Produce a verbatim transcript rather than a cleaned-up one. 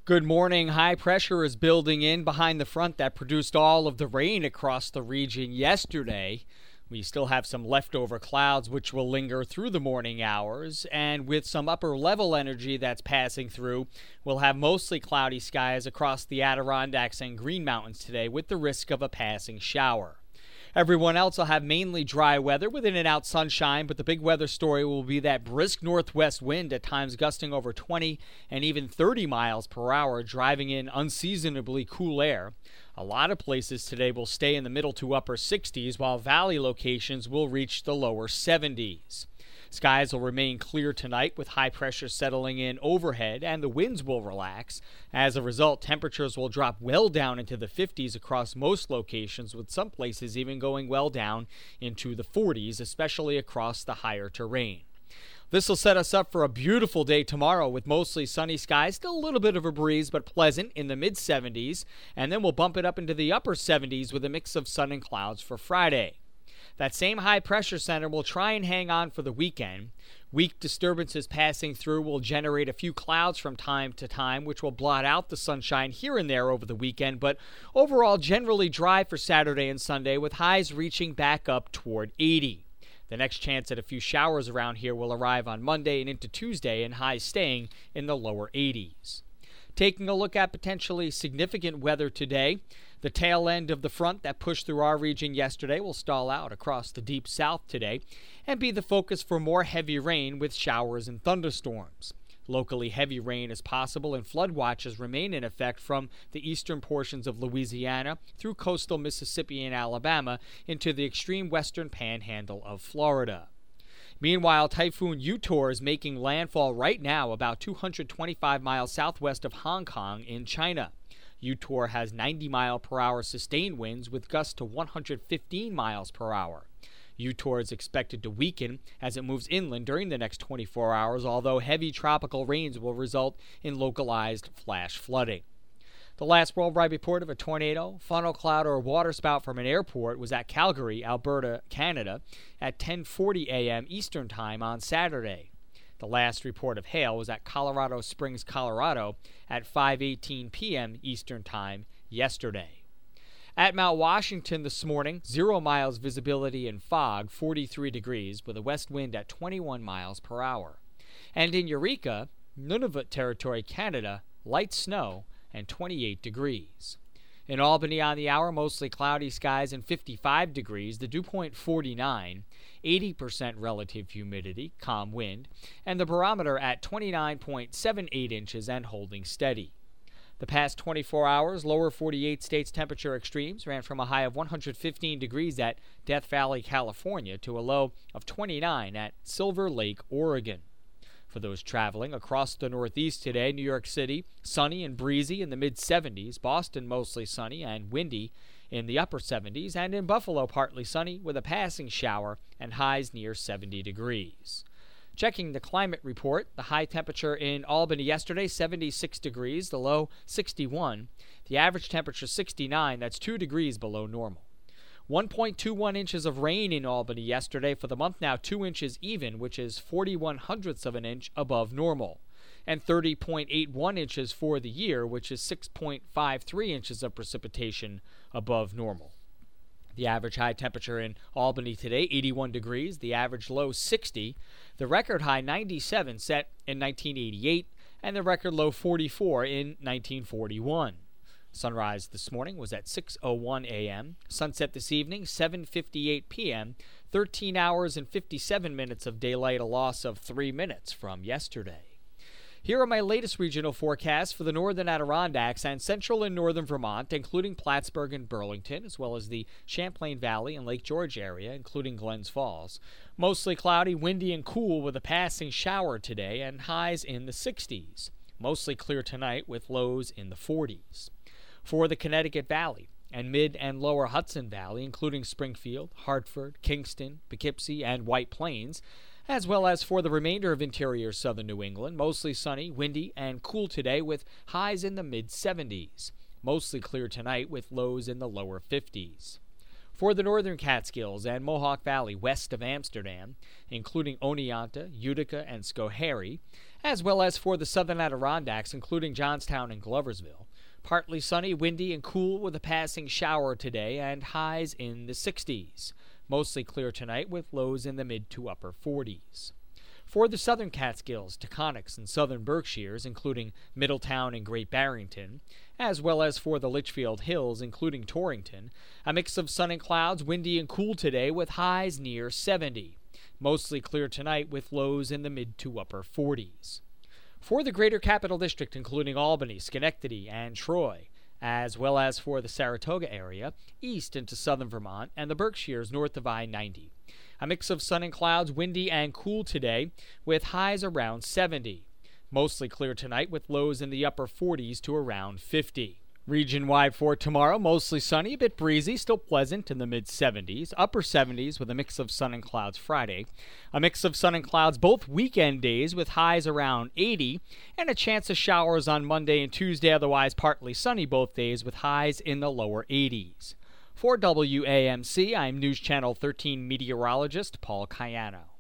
Good morning. High pressure is building in behind the front that produced all of the rain across the region yesterday. We still have some leftover clouds which will linger through the morning hours, and with some upper level energy that's passing through, we'll have mostly cloudy skies across the Adirondacks and Green Mountains today with the risk of a passing shower. Everyone else will have mainly dry weather with in and out sunshine, but the big weather story will be that brisk northwest wind at times gusting over twenty and even thirty miles per hour, driving in unseasonably cool air. A lot of places today will stay in the middle to upper sixties, while valley locations will reach the lower seventies. Skies will remain clear tonight with high pressure settling in overhead, and the winds will relax. As a result, temperatures will drop well down into the fifties across most locations, with some places even going well down into the forties, especially across the higher terrain. This will set us up for a beautiful day tomorrow with mostly sunny skies, still a little bit of a breeze, but pleasant in the mid seventies, and then we'll bump it up into the upper seventies with a mix of sun and clouds for Friday. That same high pressure center will try and hang on for the weekend. Weak disturbances passing through will generate a few clouds from time to time, which will blot out the sunshine here and there over the weekend, but overall generally dry for Saturday and Sunday with highs reaching back up toward eighty. The next chance at a few showers around here will arrive on Monday and into Tuesday, and highs staying in the lower eighties. Taking a look at potentially significant weather today, the tail end of the front that pushed through our region yesterday will stall out across the deep south today and be the focus for more heavy rain with showers and thunderstorms. Locally heavy rain is possible, and flood watches remain in effect from the eastern portions of Louisiana through coastal Mississippi and Alabama into the extreme western panhandle of Florida. Meanwhile, Typhoon Yutor is making landfall right now about two hundred twenty-five miles southwest of Hong Kong in China. Yutor has ninety mile per hour sustained winds with gusts to one hundred fifteen miles per hour. Yutor is expected to weaken as it moves inland during the next twenty-four hours, although heavy tropical rains will result in localized flash flooding. The last worldwide report of a tornado, funnel cloud, or waterspout from an airport was at Calgary, Alberta, Canada, at ten forty a.m. Eastern Time on Saturday. The last report of hail was at Colorado Springs, Colorado, at five eighteen p.m. Eastern Time yesterday. At Mount Washington this morning, zero miles visibility and fog, forty-three degrees, with a west wind at twenty-one miles per hour. And in Eureka, Nunavut Territory, Canada, light snow and twenty-eight degrees. In Albany on the hour, mostly cloudy skies and fifty-five degrees, the dew point forty-nine, eighty percent relative humidity, calm wind, and the barometer at twenty-nine point seven eight inches and holding steady. The past twenty-four hours, lower forty-eight states temperature extremes ran from a high of one hundred fifteen degrees at Death Valley, California, to a low of twenty-nine at Silver Lake, Oregon. For those traveling across the Northeast today, New York City, sunny and breezy in the mid seventies, Boston mostly sunny and windy in the upper seventies, and in Buffalo partly sunny with a passing shower and highs near seventy degrees. Checking the climate report, the high temperature in Albany yesterday, seventy-six degrees, the low sixty-one, the average temperature sixty-nine, that's two degrees below normal. one point two one inches of rain in Albany yesterday. For the month now, two inches even, which is forty-one hundredths of an inch above normal, and thirty point eight one inches for the year, which is six point five three inches of precipitation above normal. The average high temperature in Albany today, eighty-one degrees, the average low sixty, the record high ninety-seven set in nineteen eighty-eight, and the record low forty-four in nineteen forty-one. Sunrise this morning was at six oh one a.m. Sunset this evening, seven fifty-eight p.m., thirteen hours and fifty-seven minutes of daylight, a loss of three minutes from yesterday. Here are my latest regional forecasts for the northern Adirondacks and central and northern Vermont, including Plattsburgh and Burlington, as well as the Champlain Valley and Lake George area, including Glens Falls. Mostly cloudy, windy, and cool with a passing shower today and highs in the sixties. Mostly clear tonight with lows in the forties. For the Connecticut Valley and mid and lower Hudson Valley, including Springfield, Hartford, Kingston, Poughkeepsie, and White Plains, as well as for the remainder of interior southern New England, mostly sunny, windy, and cool today with highs in the mid seventies. Mostly clear tonight with lows in the lower fifties. For the northern Catskills and Mohawk Valley west of Amsterdam, including Oneonta, Utica, and Schoharie, as well as for the southern Adirondacks, including Johnstown and Gloversville. Partly sunny, windy, and cool with a passing shower today and highs in the sixties. Mostly clear tonight with lows in the mid to upper forties. For the southern Catskills, Taconics, and southern Berkshires, including Middletown and Great Barrington, as well as for the Litchfield Hills, including Torrington, a mix of sun and clouds, windy and cool today with highs near seventy. Mostly clear tonight with lows in the mid to upper forties. For the greater Capital District, including Albany, Schenectady, and Troy, as well as for the Saratoga area, east into southern Vermont, and the Berkshires north of I ninety. A mix of sun and clouds, windy and cool today, with highs around seventy. Mostly clear tonight with lows in the upper forties to around fifty. Region-wide for tomorrow, mostly sunny, a bit breezy, still pleasant in the mid-seventies, upper seventies with a mix of sun and clouds Friday. A mix of sun and clouds both weekend days with highs around eighty, and a chance of showers on Monday and Tuesday, otherwise partly sunny both days with highs in the lower eighties. For W A M C, I'm News Channel thirteen meteorologist Paul Cayano.